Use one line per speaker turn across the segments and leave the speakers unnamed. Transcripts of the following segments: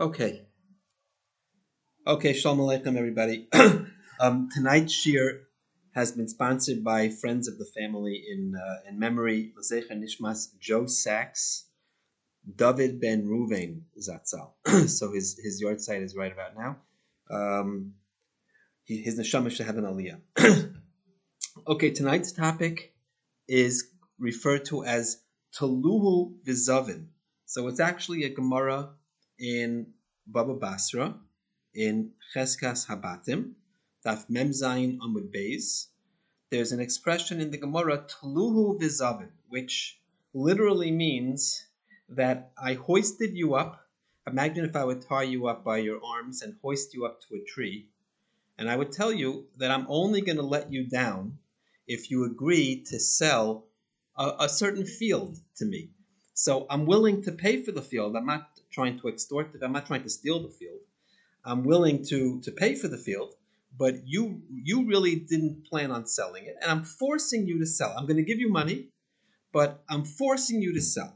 Okay. Okay, Shalom Aleichem, everybody. Tonight's shir has been sponsored by friends of the family in memory, L'Zecher Nishmas Joe Sachs, David Ben Ruvain Zatzal. So his yard site is right about now. His neshama should have an aliyah. Okay, tonight's topic is referred to as Taluhu Vizavin. So it's actually a Gemara in Baba Basra, in Cheskas Habatim, Daf Mem Zayin Amud Beis. There's an expression in the Gemara, Taluhu Vizavin, which literally means that I hoisted you up. Imagine if I would tie you up by your arms and hoist you up to a tree, and I would tell you that I'm only going to let you down if you agree to sell a certain field to me. So I'm willing to pay for the field. I'm not trying to extort it. I'm not trying to steal the field. I'm willing to pay for the field, but you really didn't plan on selling it, and I'm forcing you to sell. I'm going to give you money, but I'm forcing you to sell.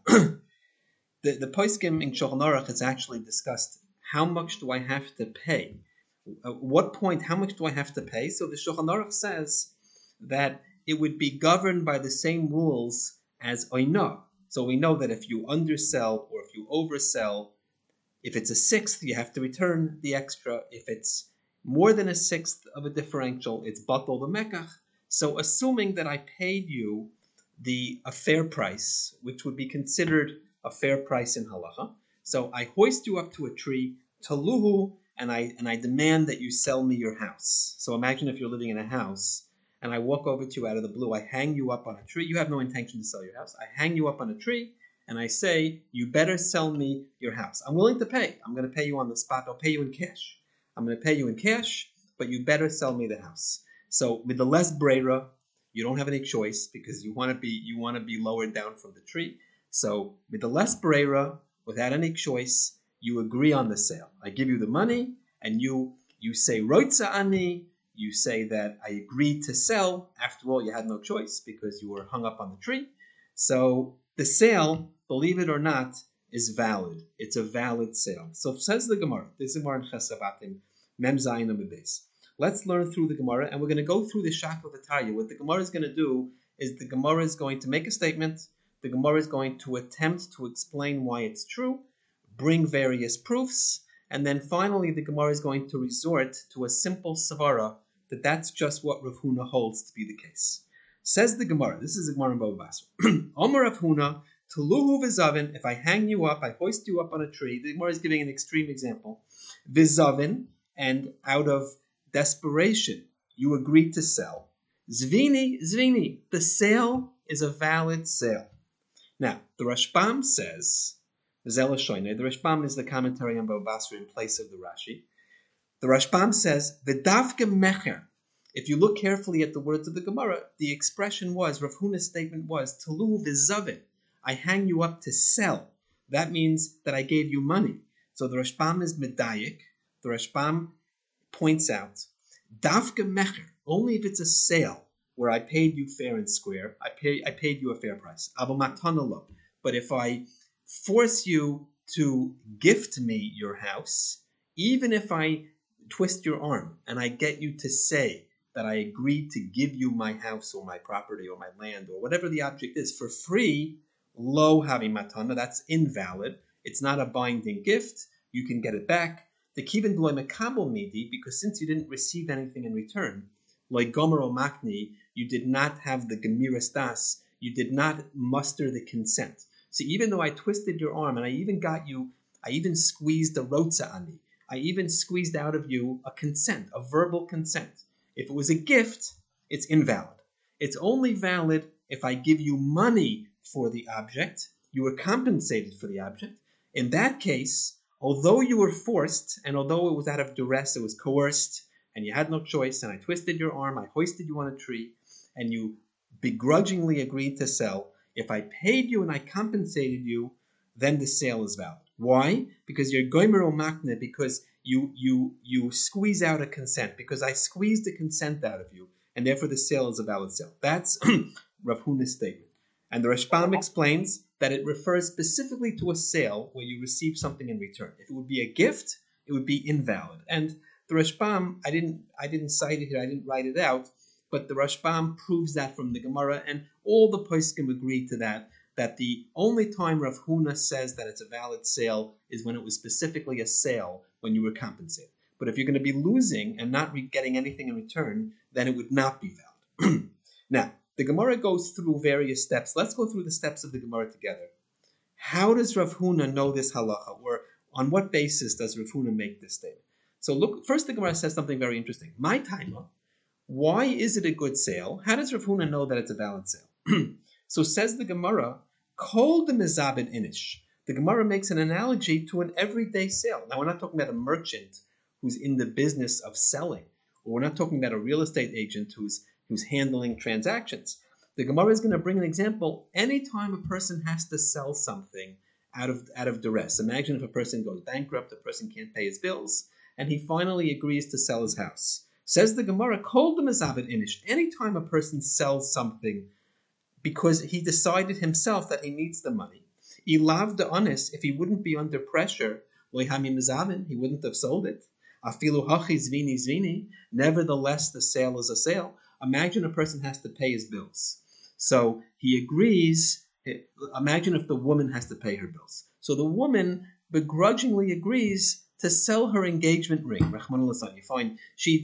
The Poskim in Shulchan Aruch has actually discussed how much do I have to pay? At what point, how much do I have to pay? So the Shulchan Aruch says that it would be governed by the same rules as oina. So we know that if you undersell or if you oversell, if it's a sixth, you have to return the extra. If it's more than a sixth of a differential, it's batal the mekach. So assuming that I paid you a fair price, which would be considered a fair price in halacha, so I hoist you up to a tree, taluhu, and I demand that you sell me your house. So imagine if you're living in a house, and I walk over to you out of the blue, I hang you up on a tree. You have no intention to sell your house. I hang you up on a tree, and I say, you better sell me your house. I'm willing to pay. I'm going to pay you on the spot. I'll pay you in cash. I'm going to pay you in cash, but you better sell me the house. So with the less breira, you don't have any choice because you want to be lowered down from the tree. So with the less breira, without any choice, you agree on the sale. I give you the money, and you say roitza ani. You say that I agreed to sell. After all, you had no choice because you were hung up on the tree. So the sale, believe it or not, is valid. It's a valid sale. So says the Gemara. This is Gemara in Ches Habatim, Mem Zayin Amud Beis. Let's learn through the Gemara, and we're going to go through the Shakla V'Tarya. What the Gemara is going to do is the Gemara is going to make a statement. The Gemara is going to attempt to explain why it's true, bring various proofs, and then finally the Gemara is going to resort to a simple savara that that's just what Rav Huna holds to be the case. Says the Gemara, this is the Gemara in Bava Basra. Omer Rav Huna, Taluhu v'zavin, if I hang you up, I hoist you up on a tree. The Gemara is giving an extreme example. V'zavin, and out of desperation, you agreed to sell. Zvini, the sale is a valid sale. Now, the Rashbam says, the Rashbam is the commentary on Bava Basra in place of the Rashi. The Rashbam says, V'davke mecher. If you look carefully at the words of the Gemara, the expression was, Rav Huna's statement was, Talu v'zavin. I hang you up to sell. That means that I gave you money. So the Rashbam is medayik. The Rashbam points out, Davke mecher, only if it's a sale where I paid you fair and square, I paid you a fair price. But if I force you to gift me your house, even if I twist your arm and I get you to say that I agreed to give you my house or my property or my land or whatever the object is for free, lo havi matana, that's invalid. It's not a binding gift. You can get it back. The kivin b'loy mekabel midi, because since you didn't receive anything in return, loy gomer o makni, you did not have the gemiras das, you did not muster the consent. So even though I twisted your arm and I even squeezed the rotza ani, I even squeezed out of you a consent, a verbal consent. If it was a gift, it's invalid. It's only valid if I give you money for the object, you were compensated for the object. In that case, although you were forced, and although it was out of duress, it was coerced, and you had no choice, and I twisted your arm, I hoisted you on a tree, and you begrudgingly agreed to sell, if I paid you and I compensated you, then the sale is valid. Why? Because you're gomer o makne, because you squeeze out a consent, because I squeezed a consent out of you, and therefore the sale is a valid sale. That's Rav Huna's statement. And the Rashbam explains that it refers specifically to a sale where you receive something in return. If it would be a gift, it would be invalid. And the Rashbam, I didn't cite it here, I didn't write it out, but the Rashbam proves that from the Gemara, and all the poskim agree to that the only time Rav Huna says that it's a valid sale is when it was specifically a sale when you were compensated. But if you're going to be losing and not getting anything in return, then it would not be valid. Now, the Gemara goes through various steps. Let's go through the steps of the Gemara together. How does Rav Huna know this halacha? Or on what basis does Rav Huna make this statement? So look, first the Gemara says something very interesting. My taima, why is it a good sale? How does Rav Huna know that it's a valid sale? So says the Gemara, Kol de mezabed inish. The Gemara makes an analogy to an everyday sale. Now we're not talking about a merchant who's in the business of selling, or we're not talking about a real estate agent who's handling transactions. The Gemara is going to bring an example. Anytime a person has to sell something out of duress. Imagine if a person goes bankrupt, a person can't pay his bills, and he finally agrees to sell his house. Says the Gemara, Kol de mezabed inish. Anytime a person sells something because he decided himself that he needs the money, ilav de honest, if he wouldn't be under pressure, he wouldn't have sold it. Afilu hachi zvini zvini. Nevertheless, the sale is a sale. Imagine a person has to pay his bills. So he agrees. Imagine if the woman has to pay her bills. So the woman begrudgingly agrees to sell her engagement ring. You find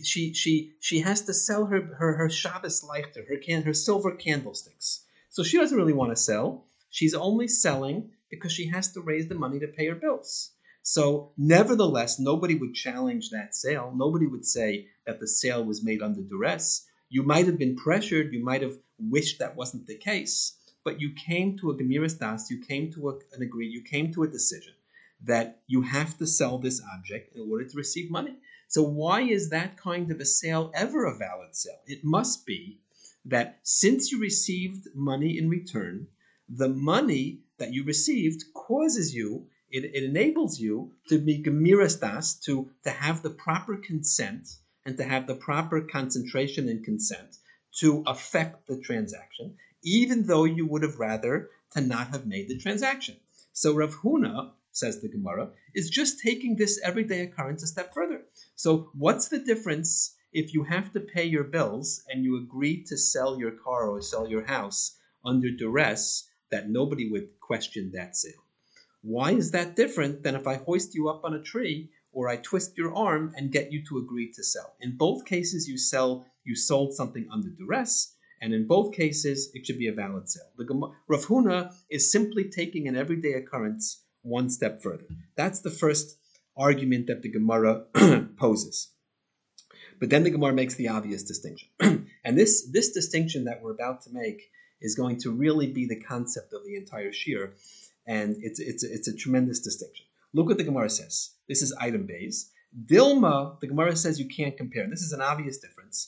she has to sell her Shabbos lighter, her silver candlesticks. So she doesn't really want to sell. She's only selling because she has to raise the money to pay her bills. So nevertheless, nobody would challenge that sale. Nobody would say that the sale was made under duress. You might have been pressured. You might have wished that wasn't the case. But you came to a gemiras das. You came to you came to a decision that you have to sell this object in order to receive money. So why is that kind of a sale ever a valid sale? It must be that since you received money in return, the money that you received causes you, it enables you to be gemiras das, to have the proper consent and to have the proper concentration and consent to affect the transaction, even though you would have rather to not have made the transaction. So Rav Huna, says the Gemara, is just taking this everyday occurrence a step further. So what's the difference if you have to pay your bills and you agree to sell your car or sell your house under duress, that nobody would question that sale? Why is that different than if I hoist you up on a tree or I twist your arm and get you to agree to sell? In both cases, you sold something under duress, and in both cases, it should be a valid sale. Rav Huna is simply taking an everyday occurrence one step further. That's the first argument that the Gemara poses. But then the Gemara makes the obvious distinction. And this distinction that we're about to make is going to really be the concept of the entire shir. And it's a tremendous distinction. Look what the Gemara says. This is item base. Dilma, the Gemara says you can't compare. This is an obvious difference.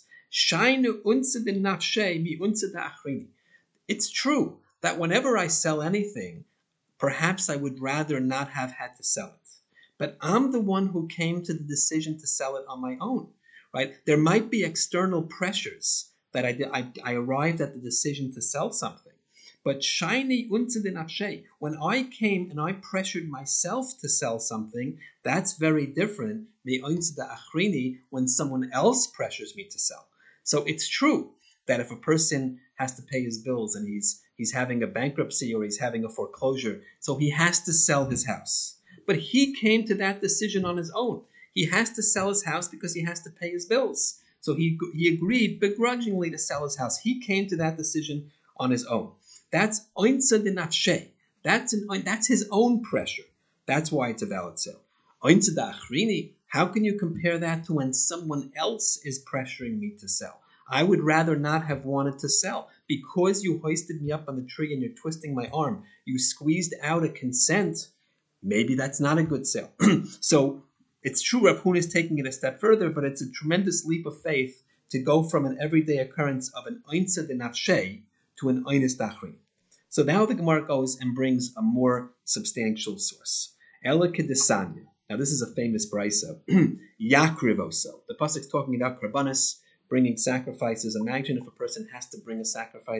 It's true that whenever I sell anything, perhaps I would rather not have had to sell it. But I'm the one who came to the decision to sell it on my own, right? There might be external pressures that I arrived at the decision to sell something. But shiny unzedin, when I came and I pressured myself to sell something, that's very different when someone else pressures me to sell. So it's true that if a person has to pay his bills and he's having a bankruptcy or he's having a foreclosure, so he has to sell his house. But he came to that decision on his own. He has to sell his house because he has to pay his bills. So he agreed begrudgingly to sell his house. He came to that decision on his own. That's oinsa de nafshe. That's his own pressure. That's why it's a valid sale. Oinsa de achrini. How can you compare that to when someone else is pressuring me to sell? I would rather not have wanted to sell. Because you hoisted me up on the tree and you're twisting my arm, you squeezed out a consent, maybe that's not a good sale. So it's true Rav Huna is taking it a step further, but it's a tremendous leap of faith to go from an everyday occurrence of an oinsa de nafshe to an oines dachrin. So now the Gemara goes and brings a more substantial source. Ela kedesanya. Now this is a famous brisa. Yakrivoso. The pasuk's talking about karbanis, bringing sacrifices. Imagine if a person has to bring a sacrifice.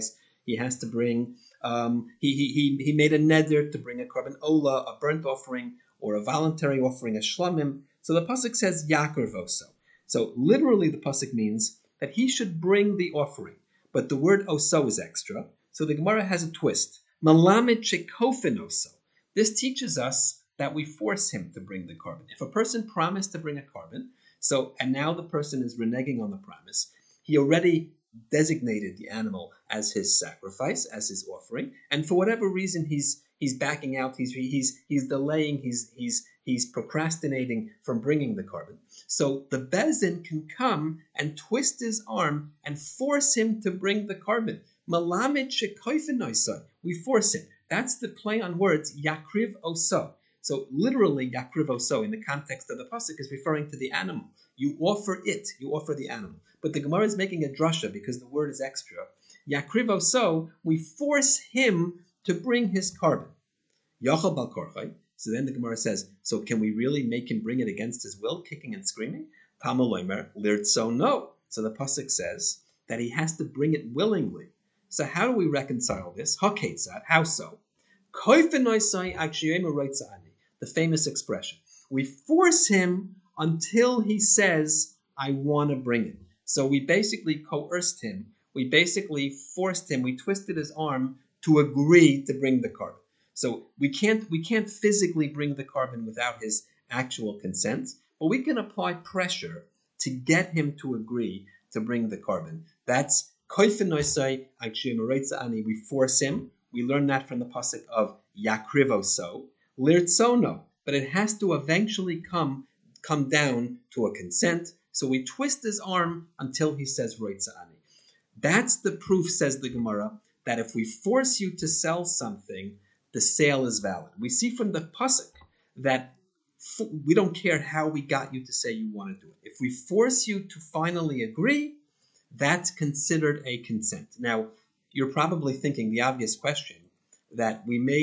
He has to bring, he made a neder to bring a korban ola, a burnt offering, or a voluntary offering, a shlamim. So the pasuk says yakir voso. So literally the pasuk means that he should bring the offering. But the word oso is extra. So the Gemara has a twist. Malamid shekofin oso. This teaches us that we force him to bring the korban. If a person promised to bring a korban, and now the person is reneging on the promise, he already designated the animal as his sacrifice, as his offering, and for whatever reason he's backing out, he's delaying, he's procrastinating from bringing the korban. So the bezin can come and twist his arm and force him to bring the korban. Malamid shekoifin oso. We force him. That's the play on words, yakriv oso. So literally, yakriv oso in the context of the pasuk is referring to the animal. You offer it, you offer the animal. But the Gemara is making a drasha because the word is extra. Yakriv oso, we force him to bring his korban. Yachal bal korchai. So then the Gemara says, so can we really make him bring it against his will, kicking and screaming? Talmud loimer lirtso no. So the pasuk says that he has to bring it willingly. So how do we reconcile this? Haketzad, how so? The famous expression. We force him until he says, I want to bring it. So we basically coerced him. We basically forced him. We twisted his arm to agree to bring the korban. So we can't physically bring the korban without his actual consent, but we can apply pressure to get him to agree to bring the korban. That's koifenoisai ani. We force him. We learn that from the pasuk of yakrivoso lirtsono, but it has to eventually come down to a consent. So we twist his arm until he says roitza ani. That's the proof, says the Gemara, that if we force you to sell something, the sale is valid. We see from the pasuk that we don't care how we got you to say you want to do it. If we force you to finally agree, that's considered a consent. Now, you're probably thinking the obvious question that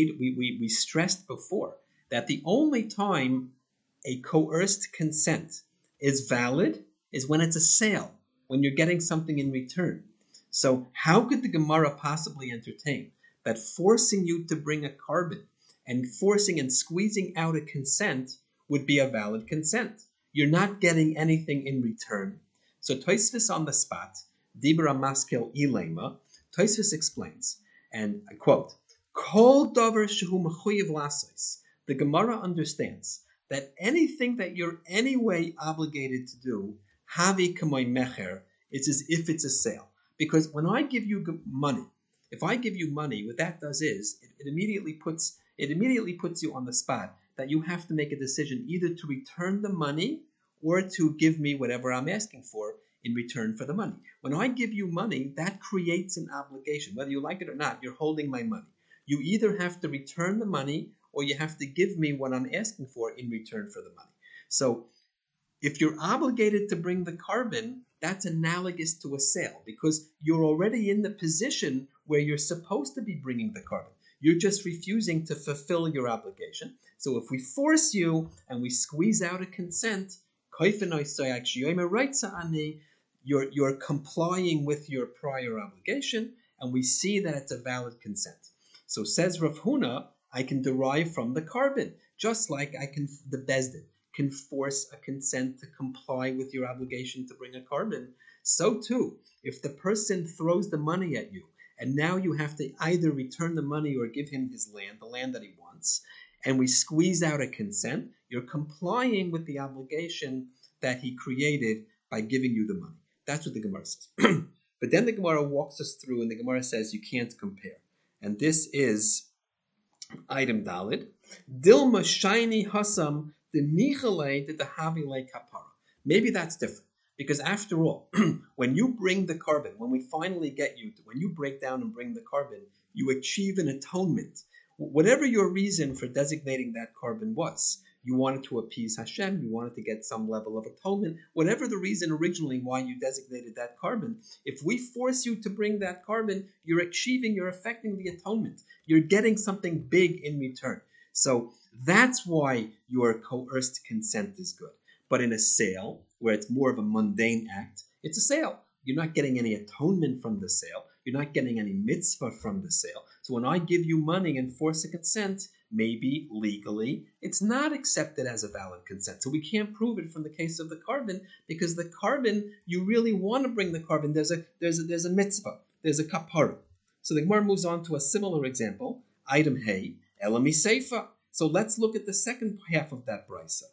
we stressed before, that the only time a coerced consent is valid is when it's a sale, when you're getting something in return. So how could the Gemara possibly entertain that forcing you to bring a korban and forcing and squeezing out a consent would be a valid consent? You're not getting anything in return. So Tosfos on the spot, Dibra Maskil Ilema, Tosfos explains, and I quote, Kol davar shehu mechuyev lasos. The Gemara understands that anything that you're anyway obligated to do, havi kamoi mecher, it's as if it's a sale. Because when I give you money, if I give you money, what that does is it immediately puts you on the spot that you have to make a decision either to return the money or to give me whatever I'm asking for in return for the money. When I give you money, that creates an obligation. Whether you like it or not, you're holding my money. You either have to return the money or you have to give me what I'm asking for in return for the money. So if you're obligated to bring the korban, that's analogous to a sale because you're already in the position where you're supposed to be bringing the korban. You're just refusing to fulfill your obligation. So if we force you and we squeeze out a consent, you're complying with your prior obligation, and we see that it's a valid consent. So says Rav Huna, I can derive from the korban, just like the bezdin can force a consent to comply with your obligation to bring a korban. So too, if the person throws the money at you, and now you have to either return the money or give him his land, the land that he wants, and we squeeze out a consent, you're complying with the obligation that he created by giving you the money. That's what the Gemara says. But then the Gemara walks us through, and the Gemara says you can't compare. And this is item Dalid. Dilma shiny hasam the nichale the havile kapara. Maybe that's different. Because after all, when you bring the korban, when we finally get you, when you break down and bring the korban, you achieve an atonement. Whatever your reason for designating that korban was, you wanted to appease Hashem, you wanted to get some level of atonement, whatever the reason originally why you designated that korban, if we force you to bring that korban, you're affecting the atonement. You're getting something big in return. So that's why your coerced consent is good. But in a sale, where it's more of a mundane act, it's a sale. You're not getting any atonement from the sale. You're not getting any mitzvah from the sale. So when I give you money and force a consent, maybe legally, it's not accepted as a valid consent. So we can't prove it from the case of the carbon, because the carbon, you really want to bring the carbon. There's a mitzvah. There's a kapara. So the Gemara moves on to a similar example. Item hey, elami seifa. So let's look at the second half of that brisa.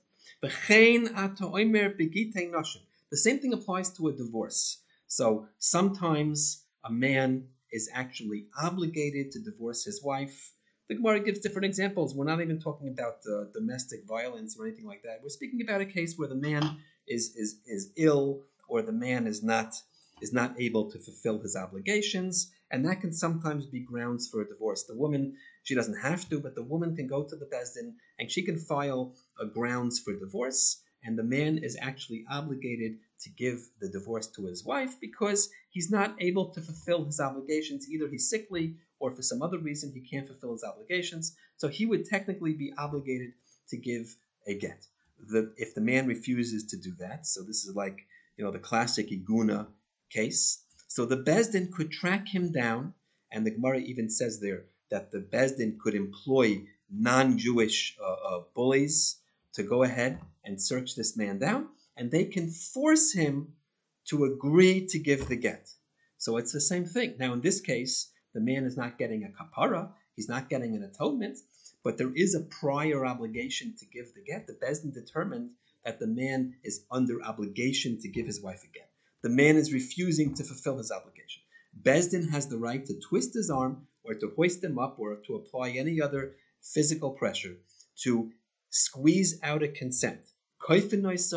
The same thing applies to a divorce. So sometimes a man is actually obligated to divorce his wife. The Gemara gives different examples. We're not even talking about domestic violence or anything like that. We're speaking about a case where the man is ill, or the man is not able to fulfill his obligations, and that can sometimes be grounds for a divorce. The woman, she doesn't have to, but the woman can go to the Beis Din and she can file a grounds for divorce, and the man is actually obligated to give the divorce to his wife because he's not able to fulfill his obligations. Either he's sickly, or for some other reason he can't fulfill his obligations. So he would technically be obligated to give a get. If the man refuses to do that, so this is like, the classic iguna case. So the Beis Din could track him down, and the Gemara even says there that the Beis Din could employ non-Jewish bullies to go ahead and search this man down, and they can force him to agree to give the get. So it's the same thing. Now in this case, the man is not getting a kapara, he's not getting an atonement, but there is a prior obligation to give the get. The Beis Din determined that the man is under obligation to give his wife a get. The man is refusing to fulfill his obligation. Beis Din has the right to twist his arm, or to hoist him up, or to apply any other physical pressure to squeeze out a consent. Just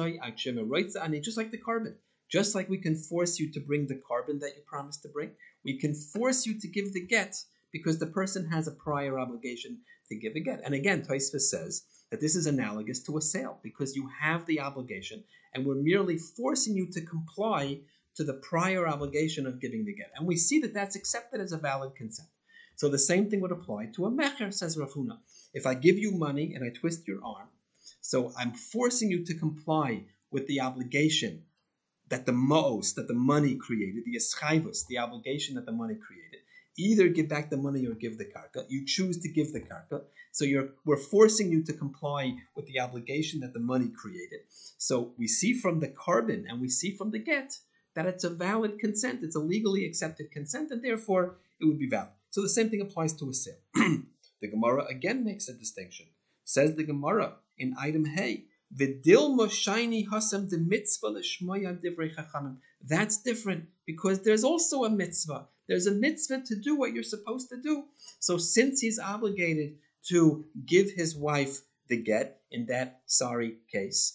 like the carbon. Just like we can force you to bring the carbon that you promised to bring, we can force you to give the get because the person has a prior obligation to give a get. And again, Tosfos says that this is analogous to a sale because you have the obligation and we're merely forcing you to comply to the prior obligation of giving the get. And we see that that's accepted as a valid consent. So the same thing would apply to a mecher, says Rav Huna. If I give you money and I twist your arm, so I'm forcing you to comply with the obligation that the mo'os, that the money created, the eschayvus, the obligation that the money created. Either give back the money or give the karka. You choose to give the karka. So we're forcing you to comply with the obligation that the money created. So we see from the carbon and we see from the get that it's a valid consent. It's a legally accepted consent, and therefore it would be valid. So the same thing applies to a sale. The Gemara again makes a distinction. Says the Gemara in item hey, Vidil Moshaini Hasam de Mitzvah Lishmoya Divrei Chachamim. That's different because there's also a mitzvah. There's a mitzvah to do what you're supposed to do. So since he's obligated to give his wife the get in that sorry case,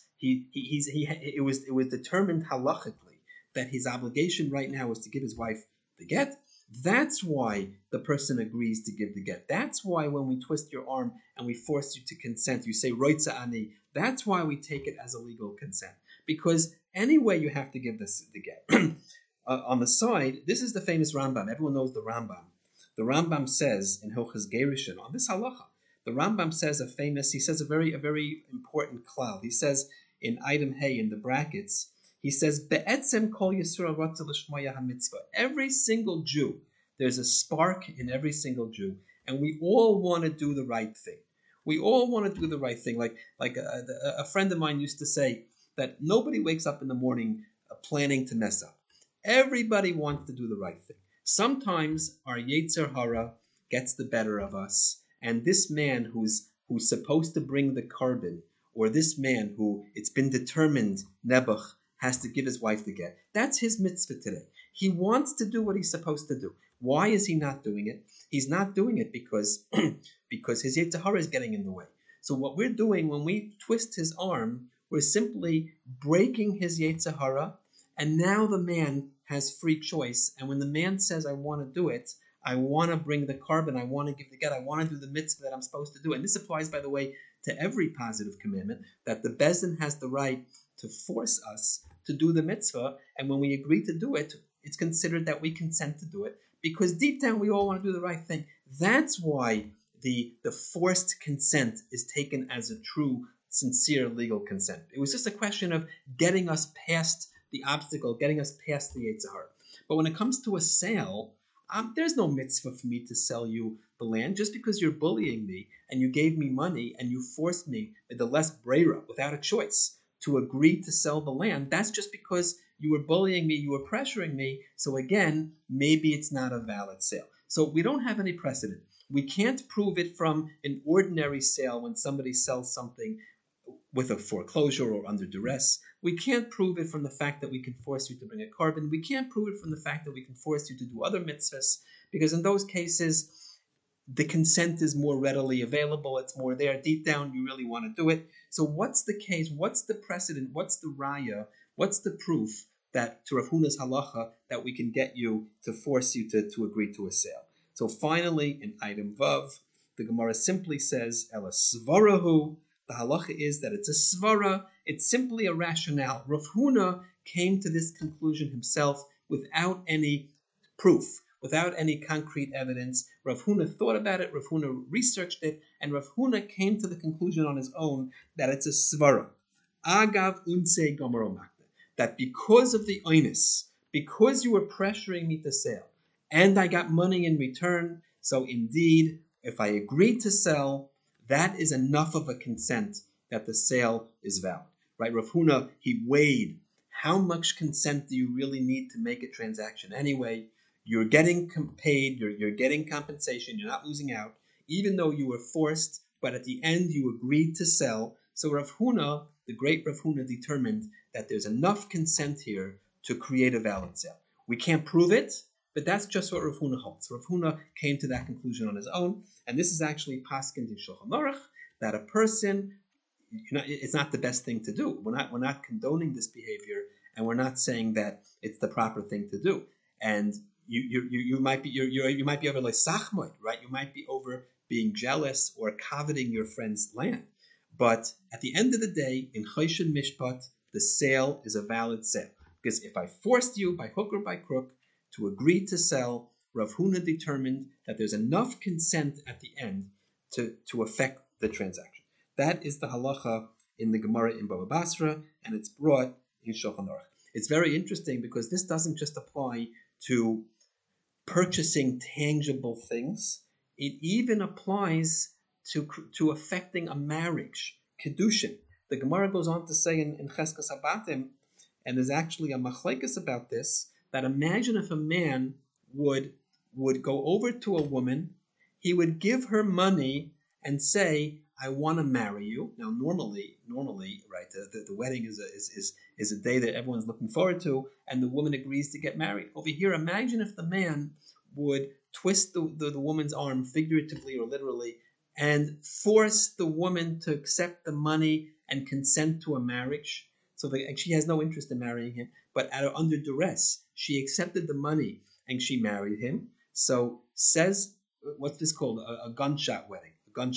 it was determined halachically that his obligation right now is to give his wife the get. That's why the person agrees to give the get. That's why when we twist your arm and we force you to consent, you say roitza ani. That's why we take it as a legal consent. Because anyway, you have to give the get. On the side, this is the famous Rambam. Everyone knows the Rambam. The Rambam says in Hilchos Gerushin on this halacha. The Rambam says he says a very important klal. He says in item hey in the brackets. He says, Be'etzem kol Yisrael rotza l'shmoya hamitzvah. Every single Jew, there's a spark in every single Jew, and we all want to do the right thing. We all want to do the right thing. Like a friend of mine used to say that nobody wakes up in the morning planning to mess up. Everybody wants to do the right thing. Sometimes our Yetzer Hara gets the better of us, and this man who's supposed to bring the carbon, or this man who it's been determined Nebuch has to give his wife the get. That's his mitzvah today. He wants to do what he's supposed to do. Why is he not doing it? He's not doing it because his Yetzer Hara is getting in the way. So what we're doing when we twist his arm, we're simply breaking his Yetzer Hara, and now the man has free choice. And when the man says, I want to do it, I want to bring the carbon, I want to give the get, I want to do the mitzvah that I'm supposed to do. And this applies, by the way, to every positive commandment, that the Beis Din has the right to force us to do the mitzvah, and when we agree to do it, it's considered that we consent to do it, because deep down we all want to do the right thing. That's why the forced consent is taken as a true, sincere legal consent. It was just a question of getting us past the obstacle, getting us past the Yetzer Hara. But when it comes to a sale, There's no mitzvah for me to sell you the land. Just because you're bullying me and you gave me money and you forced me, the less brera, without a choice, to agree to sell the land, that's just because you were bullying me, you were pressuring me. So again, maybe it's not a valid sale. So we don't have any precedent. We can't prove it from an ordinary sale when somebody sells something with a foreclosure or under duress. We can't prove it from the fact that we can force you to bring a carbon. We can't prove it from the fact that we can force you to do other mitzvahs, because in those cases, the consent is more readily available. It's more there. Deep down, you really want to do it. So what's the case? What's the precedent? What's the raya? What's the proof that to Rav Huna's halacha that we can get you to force you to agree to a sale? So finally, in item Vav, the Gemara simply says, Ela svarahu. The halacha is that it's a svara. It's simply a rationale. Rav Huna came to this conclusion himself without any proof, without any concrete evidence. Rav Huna thought about it, Rav Huna researched it, and Rav Huna came to the conclusion on his own that it's a svara. Agav unse gomaro makna. That because of the oinus, because you were pressuring me to sell, and I got money in return, so indeed, if I agreed to sell, that is enough of a consent that the sale is valid. Right? Rav Huna, he weighed how much consent do you really need to make a transaction anyway. You're getting paid, you're getting compensation, you're not losing out, even though you were forced, but at the end you agreed to sell. So Rav Huna, the great Rav Huna, determined that there's enough consent here to create a valid sale. We can't prove it, but that's just what Rav Huna holds. Rav Huna came to that conclusion on his own, and this is actually paskin in Shulchan Aruch, that a person, it's not the best thing to do. We're not condoning this behavior, and we're not saying that it's the proper thing to do. And you might be over like sachmoid, right? You might be over being jealous or coveting your friend's land. But at the end of the day, in Choshen Mishpat, the sale is a valid sale. Because if I forced you by hook or by crook to agree to sell, Rav Huna determined that there's enough consent at the end to affect the transaction. That is the halacha in the Gemara in Baba Basra, and it's brought in Shulchan Aruch. It's very interesting because this doesn't just apply to purchasing tangible things. It even applies to affecting a marriage, kedushin. The Gemara goes on to say in Cheskas Habatim, and there's actually a machlekes about this, that imagine if a man would go over to a woman, he would give her money and say, I want to marry you. Now, normally, right, the wedding is a day that everyone's looking forward to, and the woman agrees to get married. Over here, imagine if the man would twist the woman's arm, figuratively or literally, and force the woman to accept the money and consent to a marriage. So she has no interest in marrying him, but under duress, she accepted the money and she married him. So says, what's this called? A gunshot wedding.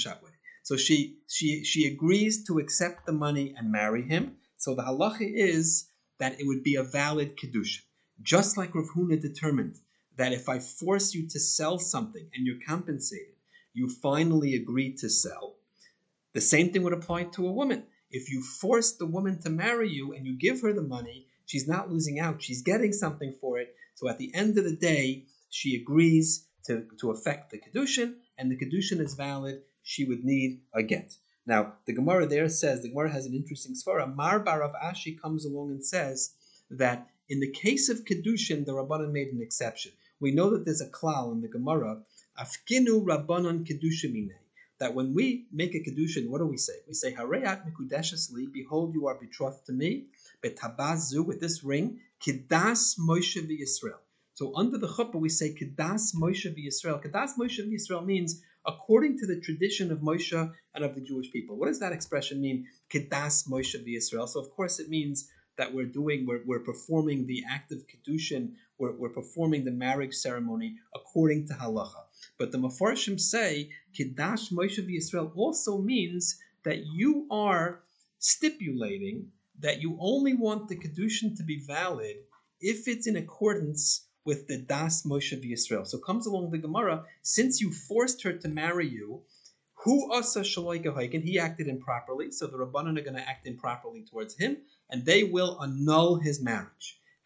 So she agrees to accept the money and marry him. So the halacha is that it would be a valid kedusha. Just like Rav Huna determined that if I force you to sell something and you're compensated, you finally agree to sell. The same thing would apply to a woman. If you force the woman to marry you and you give her the money, she's not losing out. She's getting something for it. So at the end of the day, she agrees to affect the kedushin, and the kedushin is valid. She would need a get. Now, the Gemara there says, the Gemara has an interesting svara. Mar bar Rav Ashi comes along and says that in the case of kedushin, the Rabbanan made an exception. We know that there's a klal in the Gemara, afkinu Rabbanan kedusha minei, that when we make a kedushin, what do we say? We say, Hareyat mikudeshes li, behold, you are betrothed to me, betabazu, with this ring, kidas Moshe v'Yisrael. So under the chuppah, we say Kedas Moshe v'Yisrael. Kedas Moshe v'Yisrael means according to the tradition of Moshe and of the Jewish people. What does that expression mean? Kedas Moshe v'Yisrael. So of course it means that we're performing the act of kedushin, we're performing the marriage ceremony according to halacha. But the Mefarshim say Kedash Moshe v'Yisrael also means that you are stipulating that you only want the kedushin to be valid if it's in accordance with the Das Moshe v'Yisrael. So comes along the Gemara, since you forced her to marry you, Hu asa shaloi gehoigen, he acted improperly, so the Rabbanan are going to act improperly towards him, and they will annul his marriage.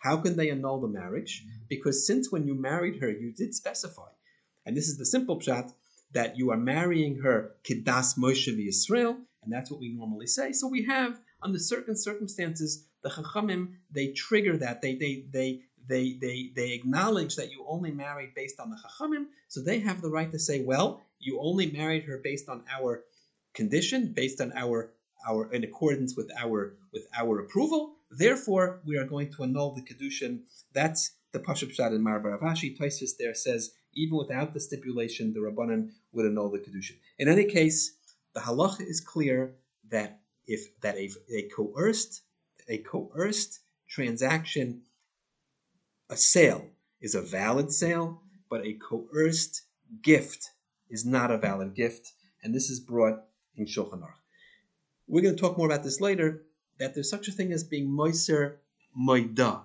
How can they annul the marriage? Because since when you married her, you did specify, and this is the simple pshat, that you are marrying her Kiddas Moshe Yisrael, and that's what we normally say. So we have, under certain circumstances, the Chachamim, they trigger that. They acknowledge that you only married based on the Chachamim, so they have the right to say, well, you only married her based on our condition, based on our in accordance with our approval. Therefore, we are going to annul the kedushin. That's the Pashup Pshat in Marbar Avashi. Tosfos there says even without the stipulation, the Rabbanan would annul the kedushin. In any case, the halacha is clear that if a coerced transaction, a sale, is a valid sale, but a coerced gift is not a valid gift, and this is brought in Shulchan Aruch. We're going to talk more about this later, that there's such a thing as being moiser moida.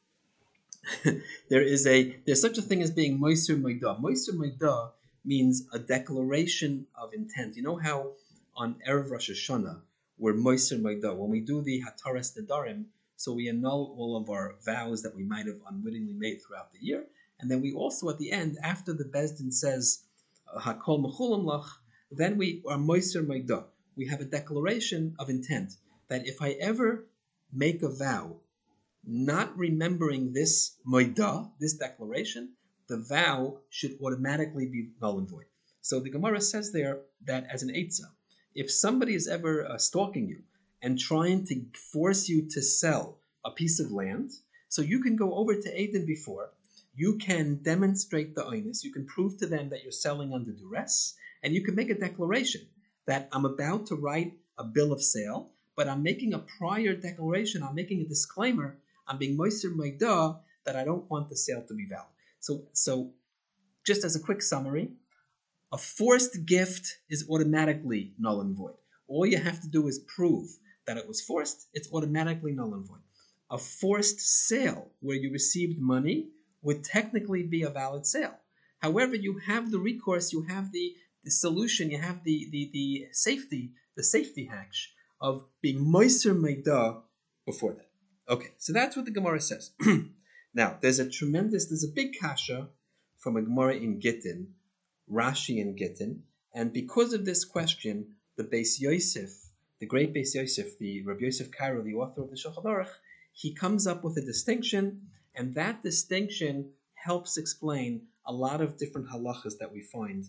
There's such a thing as being moiser moida. Moiser moida means a declaration of intent. You know how on Erev Rosh Hashanah we're moiser moida, when we do the Hataras Nedarim, so we annul all of our vows that we might have unwittingly made throughout the year, and then we also at the end, after the Bezdin says Hakol Mechulam Lach, then we are moiser moida. We have a declaration of intent that if I ever make a vow, not remembering this moida, this declaration, the vow should automatically be null and void. So the Gemara says there that as an eitzah, if somebody is ever stalking you and trying to force you to sell a piece of land, so you can go over to Eidim before, you can demonstrate the oinus, you can prove to them that you're selling under duress, and you can make a declaration that I'm about to write a bill of sale, but I'm making a prior declaration, I'm making a disclaimer, I'm being moiser moida that I don't want the sale to be valid. So just as a quick summary, a forced gift is automatically null and void. All you have to do is prove that it was forced, it's automatically null and void. A forced sale where you received money would technically be a valid sale. However, you have the recourse, you have the solution, you have the safety hatch of being moiser moida before that. Okay, so that's what the Gemara says. Now, there's a big kasha from a Gemara in Gittin, Rashi in Gittin, and because of this question, the Beis Yosef, the great Beis Yosef, the Rabbi Yosef Karo, the author of the Shulchan Aruch, he comes up with a distinction, and that distinction helps explain a lot of different halachas that we find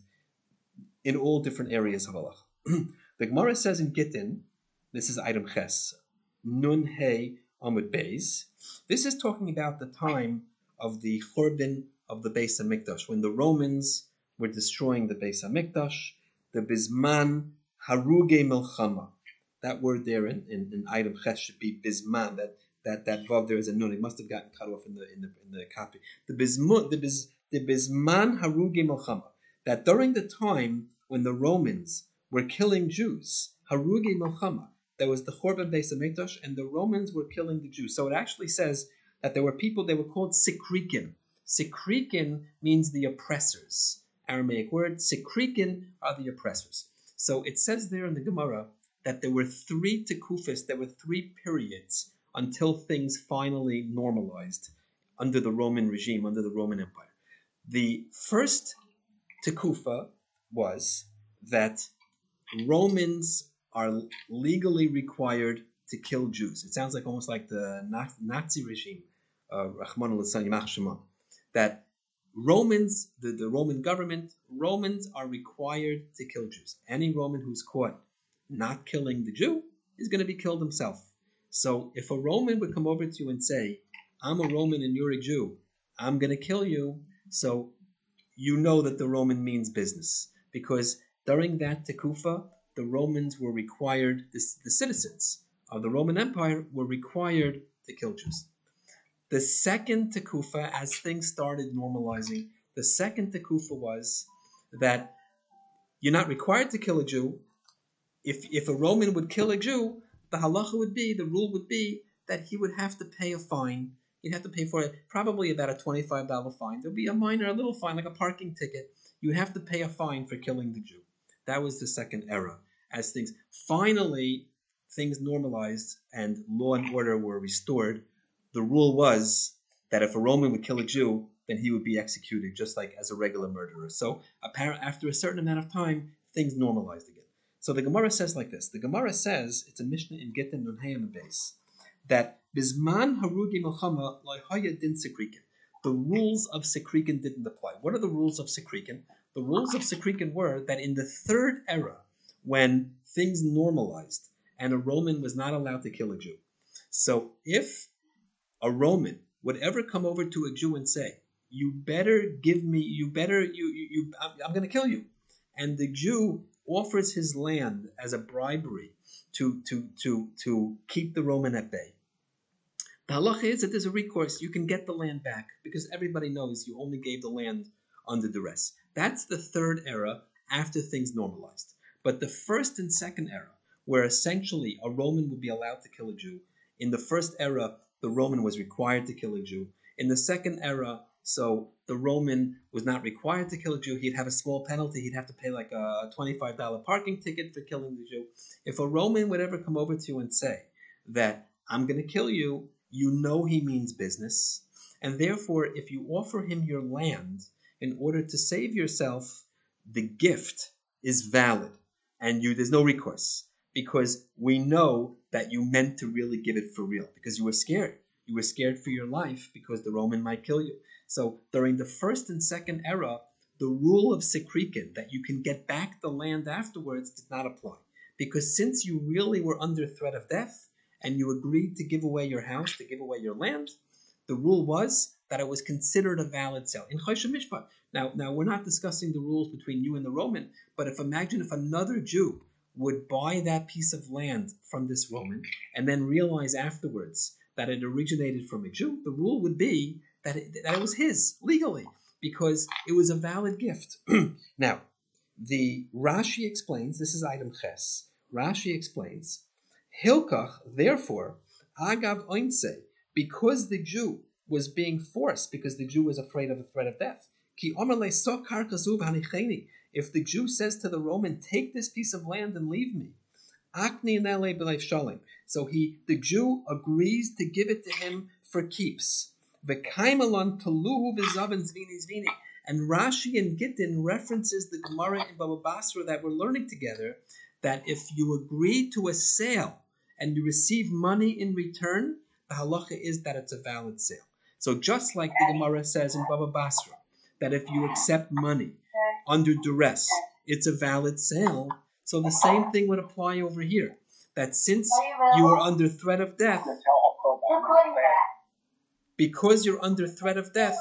in all different areas of halacha. The Gemara says in Gittin, this is item ches, nun hey amud beis. This is talking about the time of the Churban of the Beis HaMikdash, when the Romans were destroying the Beis HaMikdash, the Bizman Haruge Milchama. That word there in item ches should be Bizman. That vav there is a nun. It must have gotten cut off in the copy. The Bizman Haruge Milchama. That during the time when the Romans were killing Jews, Haruge Milchama, there was the Churban Beis HaMikdash, and the Romans were killing the Jews. So it actually says that there were people, they were called Sikrikin. Sikrikin means the oppressors. Aramaic word, Sikrikin are the oppressors. So it says there in the Gemara that there were 3 tekufas, there were 3 periods until things finally normalized under the Roman regime, under the Roman Empire. The first tekufa was that Romans are legally required to kill Jews. It sounds like almost like the Nazi regime, Rahman al that Romans, the Roman government, Romans are required to kill Jews. Any Roman who's caught not killing the Jew is going to be killed himself. So if a Roman would come over to you and say, I'm a Roman and you're a Jew, I'm going to kill you, so you know that the Roman means business. Because during that tekufa, the Romans were required, the citizens of the Roman Empire were required to kill Jews. The second tekufa, as things started normalizing, the second tekufa was that you're not required to kill a Jew. If a Roman would kill a Jew, the halacha would be, the rule would be that he would have to pay a fine. He'd have to pay for it, probably about a $25 fine. There'd be a minor, a little fine, like a parking ticket. You'd have to pay a fine for killing the Jew. That was the second era. As things normalized and law and order were restored, the rule was that if a Roman would kill a Jew, then he would be executed just like as a regular murderer. So after a certain amount of time, things normalized again. So the Gemara says like this. The Gemara says, it's a Mishnah in Gittin Nunhei on the base, that Bisman Harugi Milchama Loihaya Din Sekrikin. The rules of Sekrikin didn't apply. What are the rules of Sekrikin? The rules of Sekrikin were that in the third era, when things normalized and a Roman was not allowed to kill a Jew. So if a Roman would ever come over to a Jew and say, you better give me, I'm going to kill you. And the Jew offers his land as a bribery to keep the Roman at bay. The halacha is that there's a recourse. You can get the land back because everybody knows you only gave the land under duress. That's the third era after things normalized. But the first and second era, where essentially a Roman would be allowed to kill a Jew, in the first era, the Roman was required to kill a Jew. In the second era, so the Roman was not required to kill a Jew. He'd have a small penalty. He'd have to pay like a $25 parking ticket for killing the Jew. If a Roman would ever come over to you and say that I'm going to kill you, you know he means business. And therefore, if you offer him your land in order to save yourself, the gift is valid and there's no recourse because we know that you meant to really give it for real because you were scared. You were scared for your life because the Roman might kill you. So during the first and second era, the rule of Sekrikin, that you can get back the land afterwards, did not apply. Because since you really were under threat of death and you agreed to give away your house, to give away your land, the rule was that it was considered a valid sale. In Choshen Mishpat. Now we're not discussing the rules between you and the Roman, but imagine if another Jew would buy that piece of land from this Roman and then realize afterwards that it originated from a Jew, the rule would be that it was his legally because it was a valid gift. Now, the Rashi explains, this is item Ches, Rashi explains, Hilkach, therefore, Agav Oinse, because the Jew was being forced, because the Jew was afraid of the threat of death. Ki omerle sokar kazuv hanicheni. If the Jew says to the Roman, take this piece of land and leave me, akni nele b'leif shalim. So the Jew agrees to give it to him for keeps. V'kaimalon taluhu v'zaven zvini zvini. And Rashi and Gittin references the Gemara in Baba Basra that we're learning together, that if you agree to a sale and you receive money in return, the halacha is that it's a valid sale. So just like the Gemara says in Baba Basra, that if you accept money under duress, it's a valid sale. So the same thing would apply over here. That since you are under threat of death, because you're under threat of death,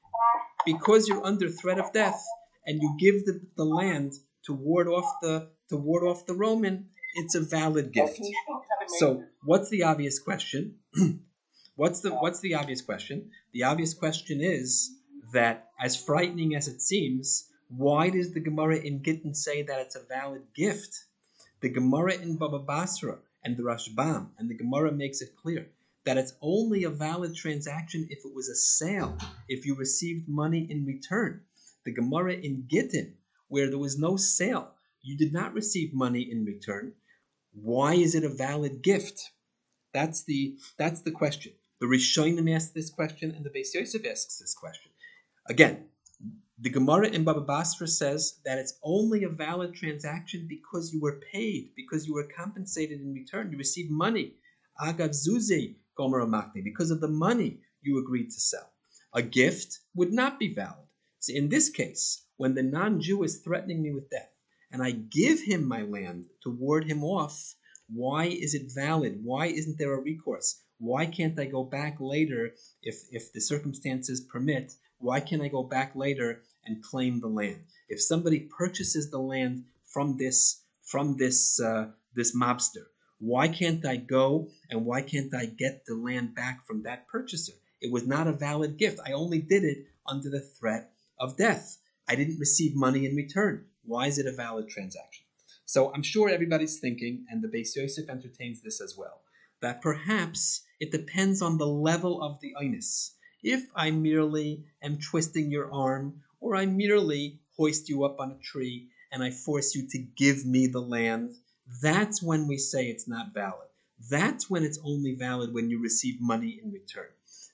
and you give the land to ward off the Roman, it's a valid gift. So what's the obvious question? What's the obvious question? The obvious question is that, as frightening as it seems, why does the Gemara in Gittin say that it's a valid gift? The Gemara in Baba Basra and the Rashbam and the Gemara makes it clear that it's only a valid transaction if it was a sale, if you received money in return. The Gemara in Gittin, where there was no sale, you did not receive money in return. Why is it a valid gift? That's the question. The Rishonim asked this question, and the Beis Yosef asks this question. Again, the Gemara in Baba Basra says that it's only a valid transaction because you were paid, because you were compensated in return. You received money. Agav Zuzi Gomer Makni, because of the money you agreed to sell. A gift would not be valid. So in this case, when the non-Jew is threatening me with death, and I give him my land to ward him off, why is it valid? Why isn't there a recourse? Why can't I go back later if the circumstances permit? Why can't I go back later and claim the land? If somebody purchases the land from this mobster, why can't I go and why can't I get the land back from that purchaser? It was not a valid gift. I only did it under the threat of death. I didn't receive money in return. Why is it a valid transaction? So I'm sure everybody's thinking, and the Beis Yosef entertains this as well, that perhaps it depends on the level of the onus. If I merely am twisting your arm, or I merely hoist you up on a tree and I force you to give me the land, that's when we say it's not valid. That's when it's only valid when you receive money in return.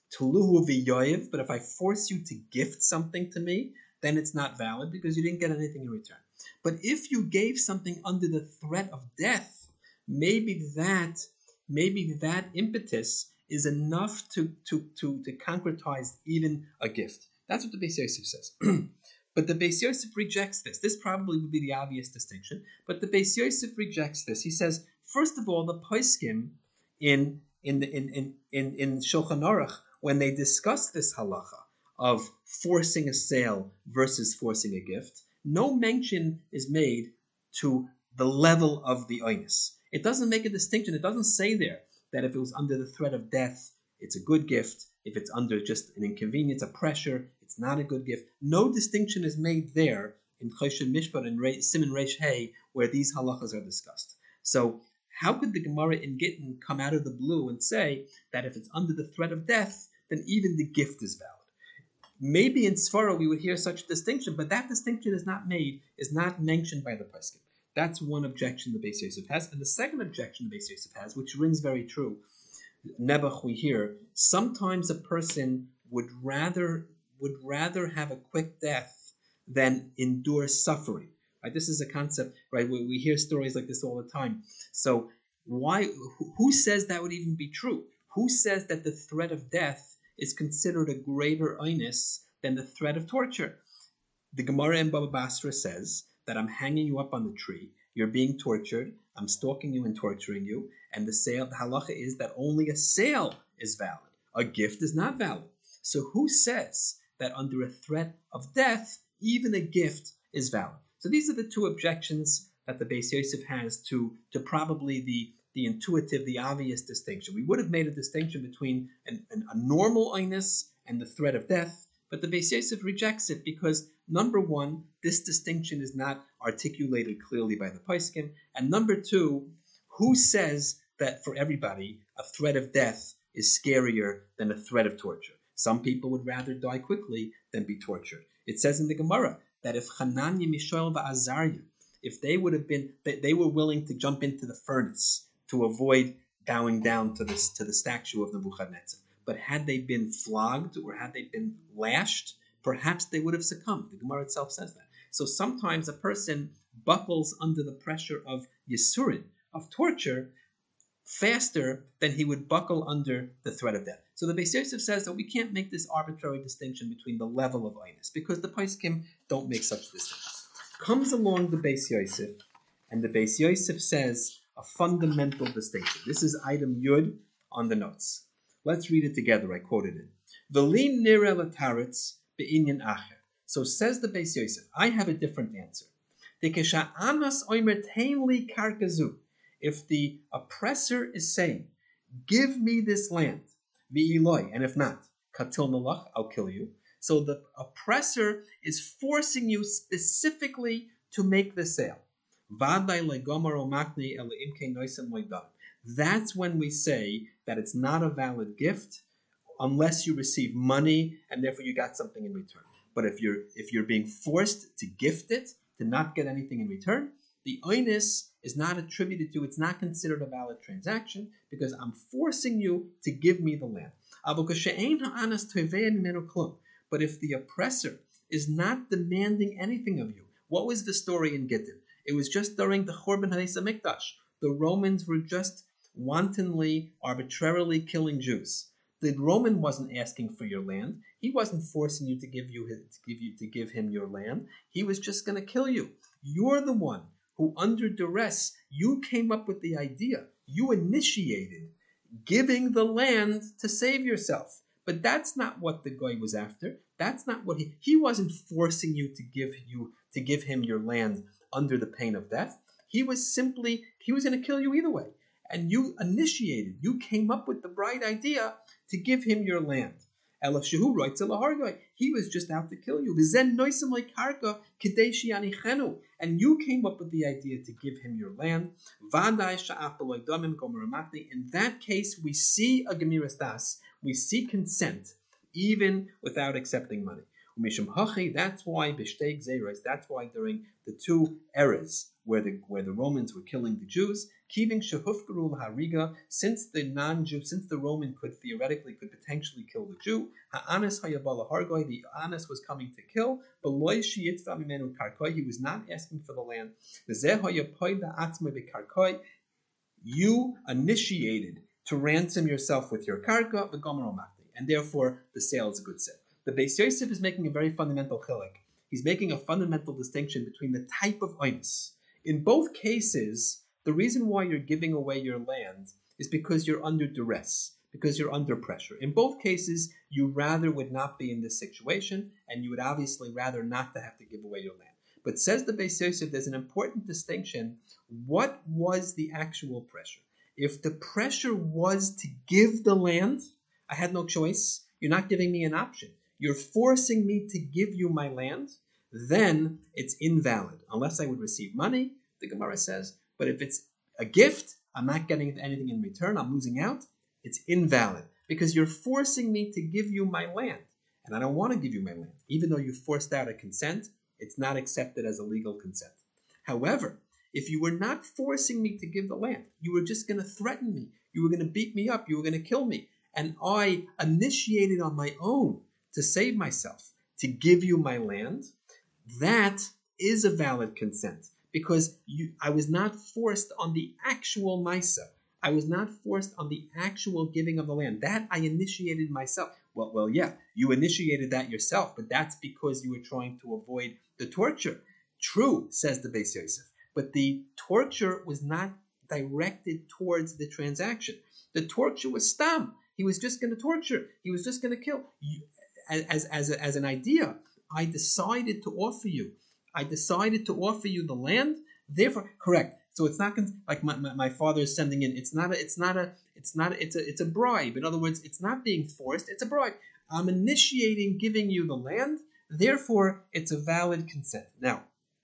Tuluhu v'yoyev, but if I force you to gift something to me, then it's not valid because you didn't get anything in return. But if you gave something under the threat of death, maybe that impetus is enough to concretize even a gift. That's what the Beis Yosef says. But the Beis Yosef rejects this. This probably would be the obvious distinction. But the Beis Yosef rejects this. He says, first of all, the poskim in Shulchan Aruch, when they discuss this halacha of forcing a sale versus forcing a gift, no mention is made to the level of the oinus. It doesn't make a distinction. It doesn't say there that if it was under the threat of death, it's a good gift. If it's under just an inconvenience, a pressure, it's not a good gift. No distinction is made there in Choshen Mishpat and Siman Reish Hey where these halachas are discussed. So how could the Gemara in Gittin come out of the blue and say that if it's under the threat of death, then even the gift is valid? Maybe in Sfara we would hear such a distinction, but that distinction is not mentioned by the poskim. That's one objection the Beis Yosef has. And the second objection the Beis Yosef has, which rings very true, Nebuch we hear, sometimes a person would rather have a quick death than endure suffering. Right? This is a concept, right? We hear stories like this all the time. So who says that would even be true? Who says that the threat of death is considered a greater onus than the threat of torture? The Gemara in Baba Basra says that I'm hanging you up on the tree, you're being tortured, I'm stalking you and torturing you, and the halacha is that only a sale is valid. A gift is not valid. So who says that under a threat of death, even a gift is valid? So these are the two objections that the Beis Yosef has to probably the intuitive, the obvious distinction. We would have made a distinction between a normal onus and the threat of death, but the Beis Yosef rejects it because, number one, this distinction is not articulated clearly by the poskim, and number two, who says that for everybody a threat of death is scarier than a threat of torture? Some people would rather die quickly than be tortured. It says in the Gemara that if Hananiah, Mishael, and Azariah, if they were willing to jump into the furnace to avoid bowing down to the statue of Nebuchadnezzar, but had they been flogged or had they been lashed, perhaps they would have succumbed. The Gemara itself says that. So sometimes a person buckles under the pressure of Yisurin, of torture, faster than he would buckle under the threat of death. So the Beis Yosef says that we can't make this arbitrary distinction between the level of onus because the poskim don't make such distinctions. Comes along the Beis Yosef, and the Beis Yosef says a fundamental distinction. This is item Yud on the notes. Let's read it together. I quoted it. V'li nira l'taretz be'inyan acher. So says the Beis Yosef, I have a different answer. Dekesha anas oimer tein li karkazu. If the oppressor is saying, give me this land, v'iloi, and if not, katil malach, I'll kill you. So the oppressor is forcing you specifically to make the sale. That's when we say that it's not a valid gift unless you receive money and therefore you got something in return. But if you're being forced to gift it, to not get anything in return, the onus is not attributed to, it's not considered a valid transaction because I'm forcing you to give me the land. But if the oppressor is not demanding anything of you, what was the story in Gittin? It was just during the Churban Beis Hamikdash. The Romans were just wantonly, arbitrarily killing Jews. The Roman wasn't asking for your land. He wasn't forcing you to give him your land. He was just going to kill you. You're the one who, under duress, you came up with the idea. You initiated giving the land to save yourself. But that's not what the guy was after. That's not what he wasn't forcing you to give him your land under the pain of death. He was going to kill you either way. And you initiated, you came up with the bright idea to give him your land. He was just out to kill you. And you came up with the idea to give him your land. In that case, we see a gemiras das, we see consent, even without accepting money. That's why that's why during the two eras where the Romans were killing the Jews, since the Roman could potentially kill the Jew, the Anas was coming to kill, but he was not asking for the land. You initiated to ransom yourself with your karka, and therefore the sale is a good sale. The Beis Yosef is making a very fundamental chilek. He's making a fundamental distinction between the type of oinus. In both cases, the reason why you're giving away your land is because you're under duress, because you're under pressure. In both cases, you rather would not be in this situation, and you would obviously rather not to have to give away your land. But says the Beis Yosef, there's an important distinction. What was the actual pressure? If the pressure was to give the land, I had no choice. You're not giving me an option. You're forcing me to give you my land, then it's invalid. Unless I would receive money, the Gemara says. But if it's a gift, I'm not getting anything in return, I'm losing out, it's invalid. Because you're forcing me to give you my land. And I don't want to give you my land. Even though you forced out a consent, it's not accepted as a legal consent. However, if you were not forcing me to give the land, you were just going to threaten me, you were going to beat me up, you were going to kill me, and I initiated on my own to save myself, to give you my land, that is a valid consent because I was not forced on the actual Misa. I was not forced on the actual giving of the land. That I initiated myself. Well, yeah, you initiated that yourself, but that's because you were trying to avoid the torture. True, says the Beis Yosef, but the torture was not directed towards the transaction. The torture was stam. He was just going to torture. He was just going to kill. As an idea, I decided to offer you the land. Therefore, correct. So it's not like my father is sending in. It's a bribe. In other words, it's not being forced. It's a bribe. I'm initiating giving you the land. Therefore, it's a valid consent. Now,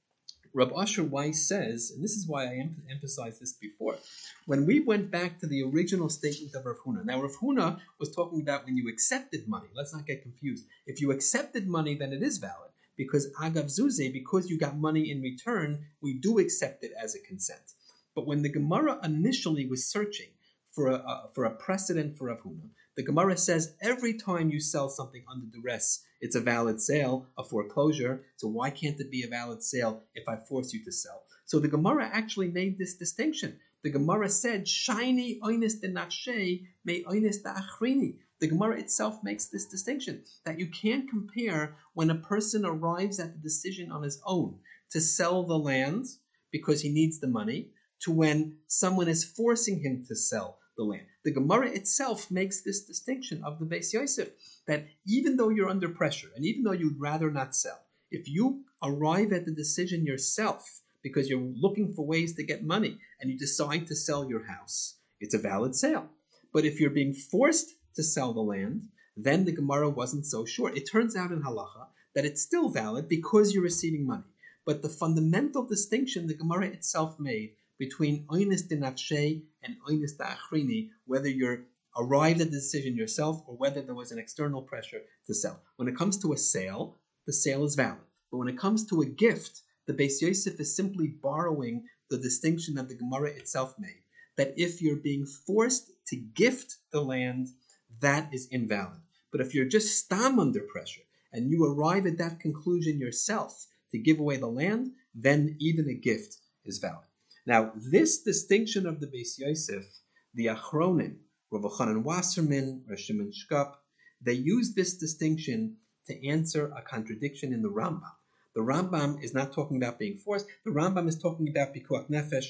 Rav Asher Weiss says, and this is why I emphasized this before, when we went back to the original statement of Rav Huna. Now, Rav Huna was talking about when you accepted money. Let's not get confused. If you accepted money, then it is valid. Because Agav Zuze, because you got money in return, we do accept it as a consent. But when the Gemara initially was searching for a precedent for Rav Huna, the Gemara says every time you sell something under duress, it's a valid sale, a foreclosure. So why can't it be a valid sale if I force you to sell? So the Gemara actually made this distinction. The Gemara said, "Shiny oines de nafshei me oines de achrini." The Gemara itself makes this distinction that you can't compare when a person arrives at the decision on his own to sell the land because he needs the money to when someone is forcing him to sell the land. The Gemara itself makes this distinction of the Beis Yosef that even though you're under pressure and even though you'd rather not sell, if you arrive at the decision yourself because you're looking for ways to get money and you decide to sell your house, it's a valid sale. But if you're being forced to sell the land, then the Gemara wasn't so sure. It turns out in halacha that it's still valid because you're receiving money. But the fundamental distinction the Gemara itself made between oines de nafshei and oines de achrini, whether you're arrived at the decision yourself or whether there was an external pressure to sell. When it comes to a sale, the sale is valid. But when it comes to a gift, the Beis Yosef is simply borrowing the distinction that the Gemara itself made, that if you're being forced to gift the land, that is invalid. But if you're just stam under pressure and you arrive at that conclusion yourself to give away the land, then even a gift is valid. Now, this distinction of the Beis Yosef, the Achronim, Rav Chanan Wasserman, Rav Shimon Shkop, they use this distinction to answer a contradiction in the Rambam. The Rambam is not talking about being forced. The Rambam is talking about pikuach nefesh.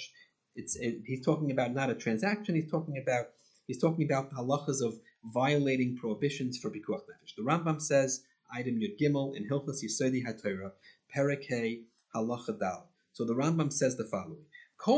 He's talking about not a transaction. He's talking about the halachas of violating prohibitions for pikuach nefesh. The Rambam says, item Yud Gimel in Hilchos Yesodi HaTorah, Perek Hey, Halacha Dal. So the Rambam says the following.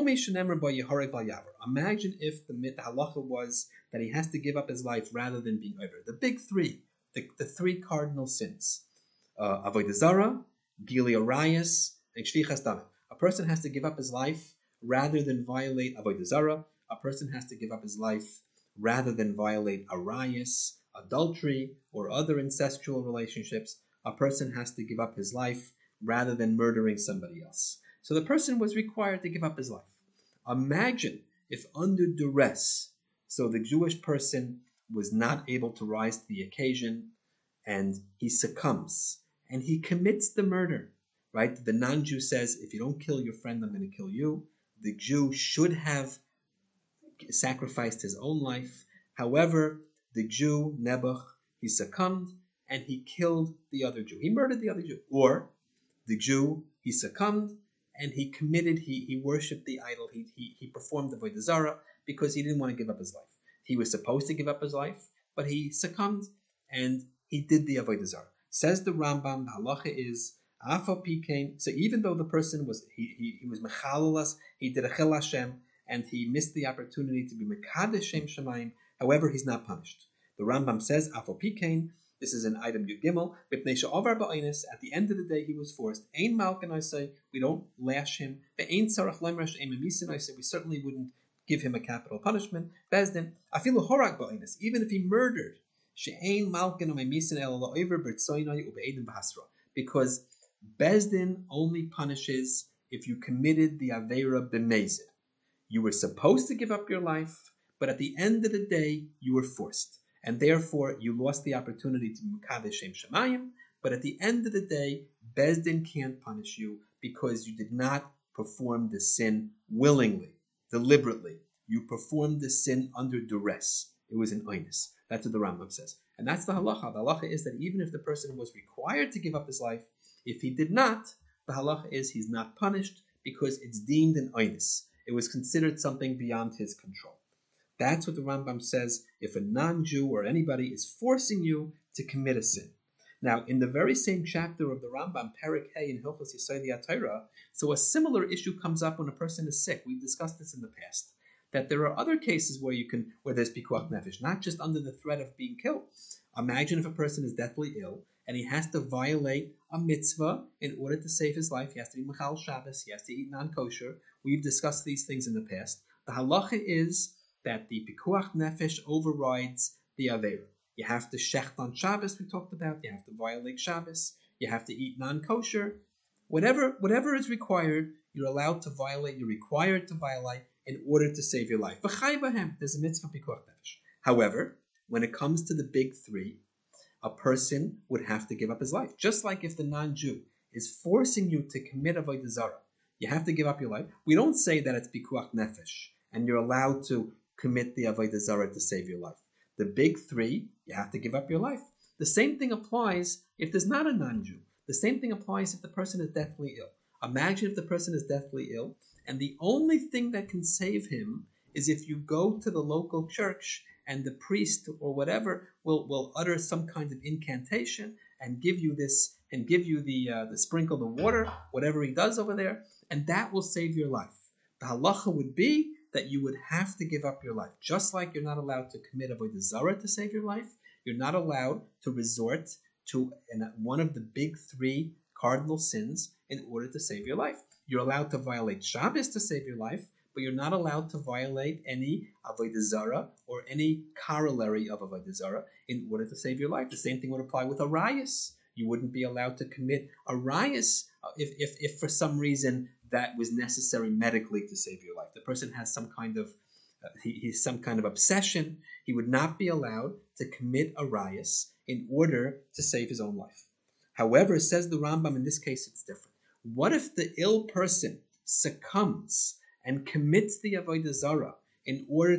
Imagine if the halacha was that he has to give up his life rather than being over. The big three, the three cardinal sins. Avodah Zarah, Gili Arayas, and Shlichas Damim. A person has to give up his life rather than violate Avodah Zarah. A person has to give up his life rather than violate Arayas, adultery, or other incestual relationships. a person has to give up his life rather than murdering somebody else. So the person was required to give up his life. Imagine if under duress, so the Jewish person was not able to rise to the occasion and he succumbs and he commits the murder, right? The non-Jew says, if you don't kill your friend, I'm going to kill you. The Jew should have sacrificed his own life. However, the Jew, Nebuch, he succumbed and he killed the other Jew. He murdered the other Jew. Or the Jew, he succumbed and he worshipped the idol. He performed the Avodah Zarah because he didn't want to give up his life. He was supposed to give up his life, but he succumbed and he did the Avodah Zarah. Says the Rambam, the halacha is, so even though the person was, he was mechalalas, he did a chil Hashem, and he missed the opportunity to be mekadesh Shem Shemayim, however, he's not punished. The Rambam says, afopikain, this is an item Yud Gimel, at the end of the day he was forced. Ein malkan, I say, we don't lash him. We certainly wouldn't give him a capital punishment. Bezdin, afilu horak ba'inus, even if he murdered, she'ein malkan u'memisin el la'over b'rtzoynai u'be'edim b'hasra, because Bezdin only punishes if you committed the Aveira b'mezid. You were supposed to give up your life, but at the end of the day, you were forced. And therefore, you lost the opportunity to Mekadesh Shem Shemayim. But at the end of the day, Bezdin can't punish you because you did not perform the sin willingly, deliberately. You performed the sin under duress. It was an oinus. That's what the Rambam says. And that's the halacha. The halacha is that even if the person was required to give up his life, if he did not, the halacha is he's not punished because it's deemed an oinus. It was considered something beyond his control. That's what the Rambam says if a non-Jew or anybody is forcing you to commit a sin. Now, in the very same chapter of the Rambam, Perek Hey in Hilchos Yesodei HaTorah, so a similar issue comes up when a person is sick. We've discussed this in the past, that there are other cases where there's pikuach nefesh, not just under the threat of being killed. Imagine if a person is deathly ill and he has to violate a mitzvah in order to save his life. He has to be Mechal Shabbos, he has to eat non-kosher. We've discussed these things in the past. The halacha is that the pikuach nefesh overrides the aveira. You have to shecht on Shabbos, we talked about. You have to violate Shabbos. You have to eat non-kosher. Whatever is required, you're allowed to violate. You're required to violate in order to save your life. There's a mitzvah pikuach nefesh. However, when it comes to the big three, a person would have to give up his life. Just like if the non-Jew is forcing you to commit avodah zarah, you have to give up your life. We don't say that it's pikuach nefesh and you're allowed to commit the avodah zarah to save your life. The big three, you have to give up your life. The same thing applies if there's not a non-Jew. The same thing applies if the person is deathly ill. Imagine if the person is deathly ill and the only thing that can save him is if you go to the local church and the priest or whatever will utter some kind of incantation and give you this and give you the sprinkle the water, whatever he does over there, and that will save your life. The halacha would be that you would have to give up your life. Just like you're not allowed to commit avodah zarah to save your life, you're not allowed to resort to one of the big three cardinal sins in order to save your life. You're allowed to violate Shabbos to save your life, but you're not allowed to violate any avodah zarah or any corollary of avodah zarah in order to save your life. The same thing would apply with a rayas. You wouldn't be allowed to commit a rayas if for some reason that was necessary medically to save your life. The person has some kind of he's some kind of obsession. He would not be allowed to commit a rayas in order to save his own life. However, says the Rambam, in this case it's different. What if the ill person succumbs and commits the avodah zarah in order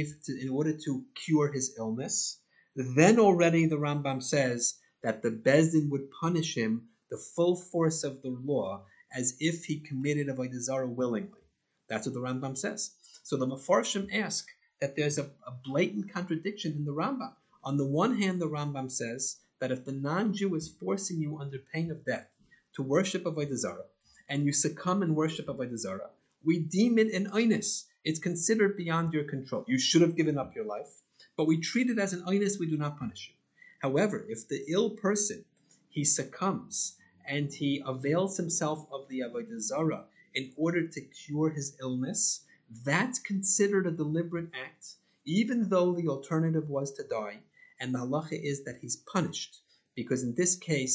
to cure his illness? Then already the Rambam says that the Bezdin would punish him the full force of the law as if he committed avodah zarah willingly. That's what the Rambam says. So the Mefarshim ask that there's a blatant contradiction in the Rambam. On the one hand, the Rambam says that if the non-Jew is forcing you under pain of death to worship avodah zarah, and you succumb and worship avodah zarah, we deem it an oinus. It's considered beyond your control. You should have given up your life, but we treat it as an oinus. We do not punish you. However, if the ill person, he succumbs and he avails himself of the avodah zarah in order to cure his illness, that's considered a deliberate act, even though the alternative was to die. And the halacha is that he's punished, because in this case,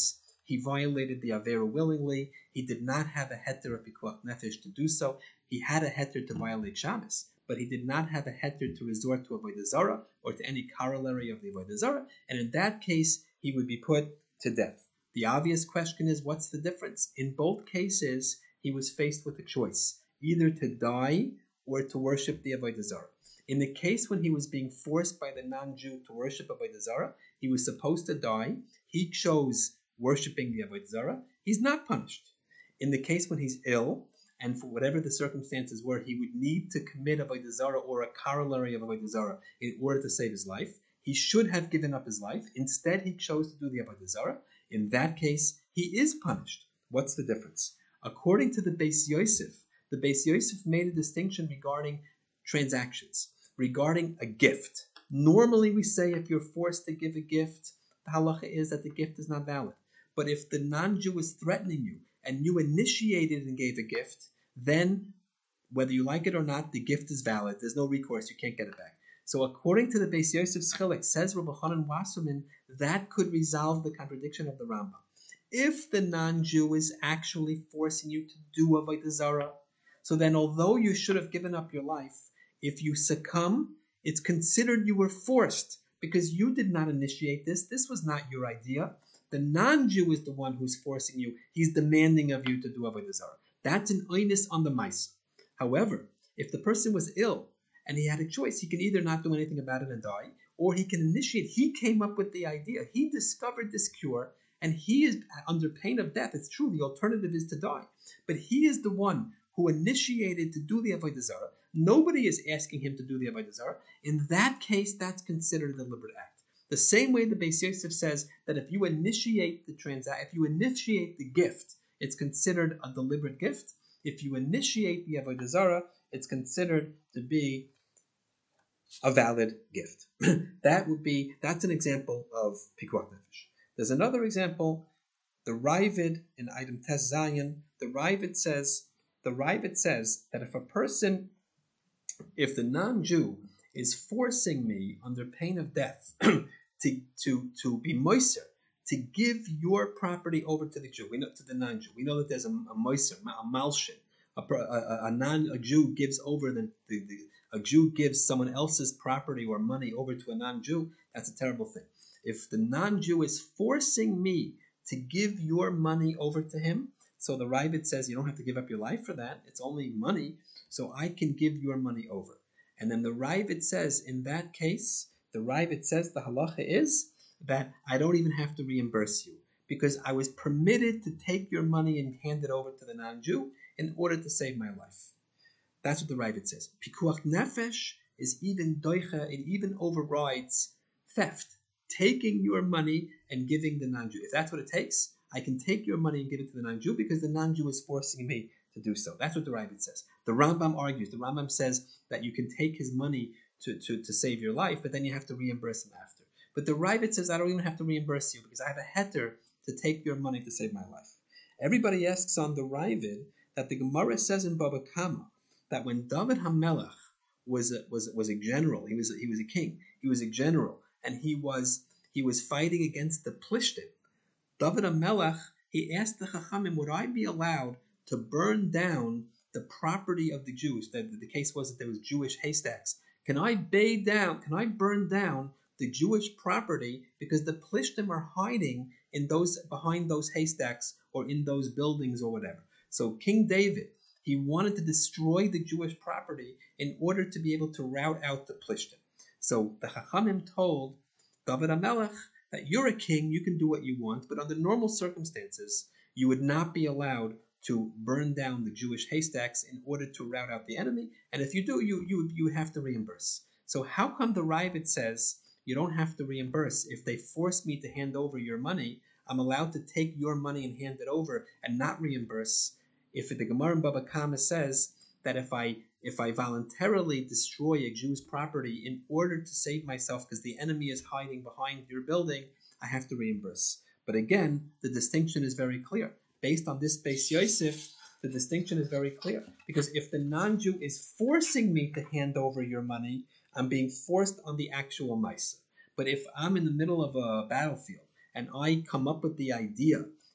He violated the Avera willingly. He did not have a heter of Pikuach Nefesh to do so. He had a heter to violate Shabbos, but he did not have a heter to resort to Avodah Zarah or to any corollary of the Avodah Zarah, and in that case, he would be put to death. The obvious question is, what's the difference? In both cases, he was faced with a choice, either to die or to worship the Avodah Zarah. In the case when he was being forced by the non-Jew to worship Avodah Zarah, he was supposed to die. He chose worshiping the Avodah Zarah. He's not punished. In the case when he's ill, and for whatever the circumstances were, he would need to commit Avodah Zarah or a corollary of Avodah Zarah in order to save his life. He should have given up his life. Instead, he chose to do the Avodah Zarah. In that case, he is punished. What's the difference? According to the Beis Yosef made a distinction regarding transactions, regarding a gift. Normally, we say if you're forced to give a gift, the halacha is that the gift is not valid. But if the non-Jew is threatening you and you initiated and gave a gift, then whether you like it or not, the gift is valid. There's no recourse. You can't get it back. So according to the Beis Yosef Schilek, says Rabbi Chanan Wasserman, that could resolve the contradiction of the Rambam. If the non-Jew is actually forcing you to do Avodah Zarah, so then although you should have given up your life, if you succumb, it's considered you were forced because you did not initiate this. This was not your idea. The non-Jew is the one who's forcing you. He's demanding of you to do Avodah Zarah. That's an oinus on the mice. However, if the person was ill and he had a choice, he can either not do anything about it and die, or he can initiate. He came up with the idea. He discovered this cure, and he is under pain of death. It's true, the alternative is to die. But he is the one who initiated to do the Avodah Zarah. Nobody is asking him to do the Avodah Zarah. In that case, that's considered a deliberate act. The same way the Beis Yosef says that if you initiate the gift, it's considered a deliberate gift. If you initiate the Avodah Zarah, it's considered to be a valid gift. That's an example of Pikuach Nefesh. There's another example, the Ravid in item Tes Zayin. The Ravid says that if the non-Jew is forcing me under pain of death to be moiser, to give your property over to the Jew, to the non-Jew. We know that there's a moiser, a malshin. A Jew gives over a Jew gives someone else's property or money over to a non-Jew. That's a terrible thing. If the non-Jew is forcing me to give your money over to him, so the Ravid says you don't have to give up your life for that. It's only money, so I can give your money over. And then the Ravid says in that case, the halacha is that I don't even have to reimburse you because I was permitted to take your money and hand it over to the non-Jew in order to save my life. That's what the Ravid says. Pikuach Nefesh is even doicha, it even overrides theft, taking your money and giving the non-Jew. If that's what it takes, I can take your money and give it to the non-Jew because the non-Jew is forcing me to do so. That's what the Ravid says. The Rambam argues. The Rambam says that you can take his money to save your life, but then you have to reimburse him after. But the Ravid says I don't even have to reimburse you because I have a heter to take your money to save my life. Everybody asks on the Ravid that the Gemara says in Baba Kama that when David HaMelech was a general, he was a king, he was a general, and he was fighting against the Plishtim. David HaMelech, he asked the Chachamim, would I be allowed to burn down the property of the Jews? The case was that there was Jewish haystacks. Can I burn down the Jewish property because the Plishtim are hiding behind those haystacks or in those buildings or whatever? So King David, he wanted to destroy the Jewish property in order to be able to rout out the Plishtim. So the Chachamim told David HaMelech that you're a king, you can do what you want, but under normal circumstances, you would not be allowed to burn down the Jewish haystacks in order to rout out the enemy, and if you do, you would have to reimburse. So how come the Ravid says you don't have to reimburse? If they force me to hand over your money, I'm allowed to take your money and hand it over and not reimburse. If the Gemara in Baba Kama says that if I voluntarily destroy a Jew's property in order to save myself because the enemy is hiding behind your building, I have to reimburse. But again, the distinction is very clear. Based on this Beis Yosef, the distinction is very clear. Because if the non-Jew is forcing me to hand over your money, I'm being forced on the actual Maisa. But if I'm in the middle of a battlefield and I come up with the idea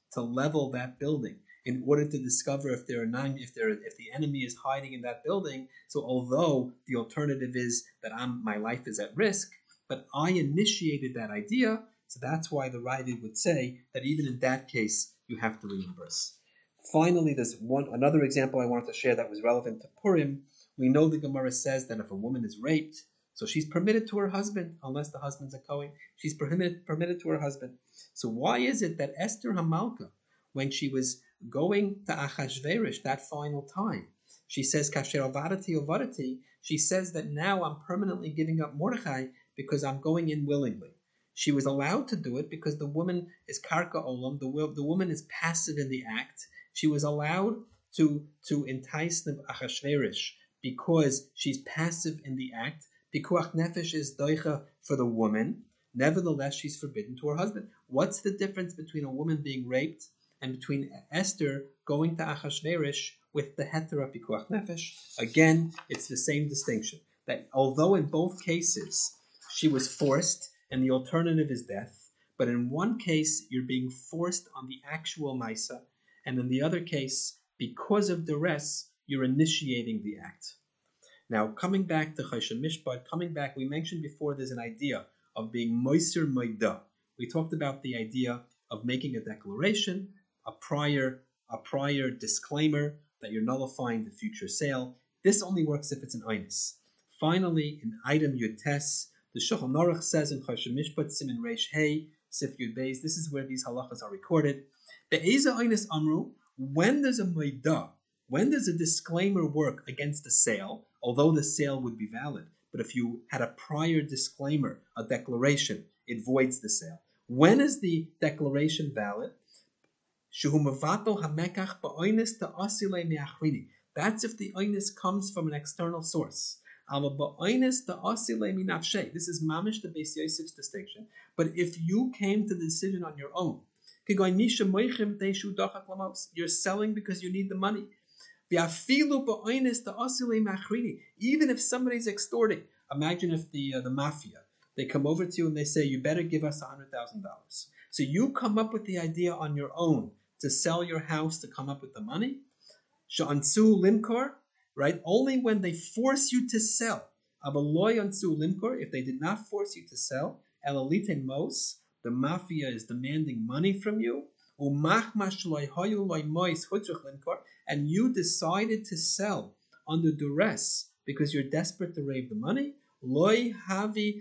to level that building in order to discover if the enemy is hiding in that building. So although the alternative is that my life is at risk, but I initiated that idea, so that's why the Ravid would say that even in that case you have to reimburse. Finally, there's another example I wanted to share that was relevant to Purim. We know the Gemara says that if a woman is raped, so she's permitted to her husband, unless the husband's a Kohen, she's permitted to her husband. So why is it that Esther Hamalka, when she was going to Achashverosh that final time, she says, Kasher avadati ovadati, she says that now I'm permanently giving up Mordechai because I'm going in willingly. She was allowed to do it because the woman is karka olam, the woman is passive in the act. She was allowed to entice the Achashverosh because she's passive in the act. Pikuach nefesh is doicha for the woman. Nevertheless, she's forbidden to her husband. What's the difference between a woman being raped and between Esther going to Achashverosh with the hetera pikuach nefesh? Again, it's the same distinction. That although in both cases she was forced and the alternative is death, but in one case you're being forced on the actual maisa, and in the other case, because of duress, you're initiating the act. Now, coming back to Choshen Mishpat, we mentioned before there's an idea of being moiser moida. We talked about the idea of making a declaration, a prior disclaimer that you're nullifying the future sale. This only works if it's an einus. Finally, in item Yud Tes, the Shulchan Aruch says in Choshen Mishpat, Siman Reish Hey, Sif Yud Beis, this is where these halachas are recorded. Be'eza einus amru, when there's a moida, when does a disclaimer work against the sale, although the sale would be valid? But if you had a prior disclaimer, a declaration, it voids the sale. When is the declaration valid? That's if the oinus comes from an external source. This is mamish the Beis Yosef's distinction. But if you came to the decision on your own, you're selling because you need the money. Even if somebody's extorting, imagine if the mafia, they come over to you and they say, you better give us $100,000. So you come up with the idea on your own to sell your house to come up with the money. Sha'ansu limkor, right? Only when they force you to sell. Abaloy ansu limkor, if they did not force you to sell, elalite mos, the mafia is demanding money from you. And you decided to sell under duress because you're desperate to raise the money. Loi havi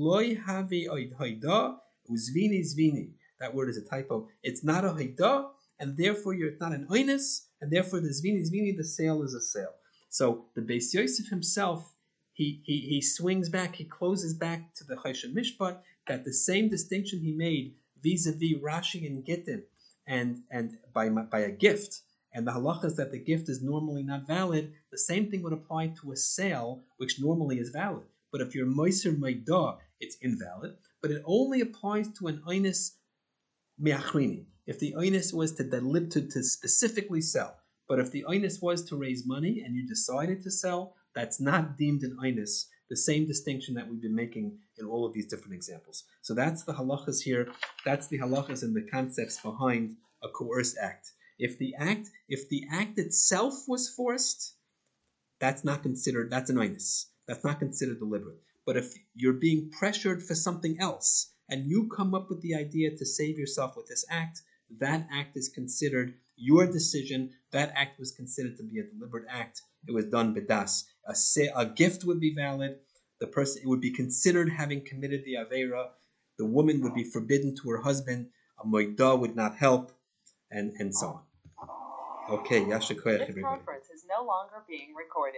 oida zvini. That word is a typo. It's not a hoida, and therefore it's not an oinus, and therefore the zvini, the sale is a sale. So the Beis Yosef himself, he swings back, he closes back to the Choshen Mishpat, that the same distinction he made vis-a-vis Rashi and Gittin, and by a gift, and the halacha is that the gift is normally not valid, the same thing would apply to a sale, which normally is valid. But if you're moiser moida, it's invalid. But it only applies to an oinus miachrini. If the oinus was to specifically sell, but if the oinus was to raise money and you decided to sell, that's not deemed an oinus. The same distinction that we've been making in all of these different examples. So that's the halachas here. That's the halachas and the concepts behind a coerced act. If the act itself was forced, that's an oinus. That's not considered deliberate. But if you're being pressured for something else and you come up with the idea to save yourself with this act, that act is considered your decision. That act was considered to be a deliberate act. It was done b'das. A gift would be valid. It would be considered having committed the aveira. The woman would be forbidden to her husband. A moida would not help, and so on. Okay, Yasha Koyach, everybody. This conference is no longer being recorded.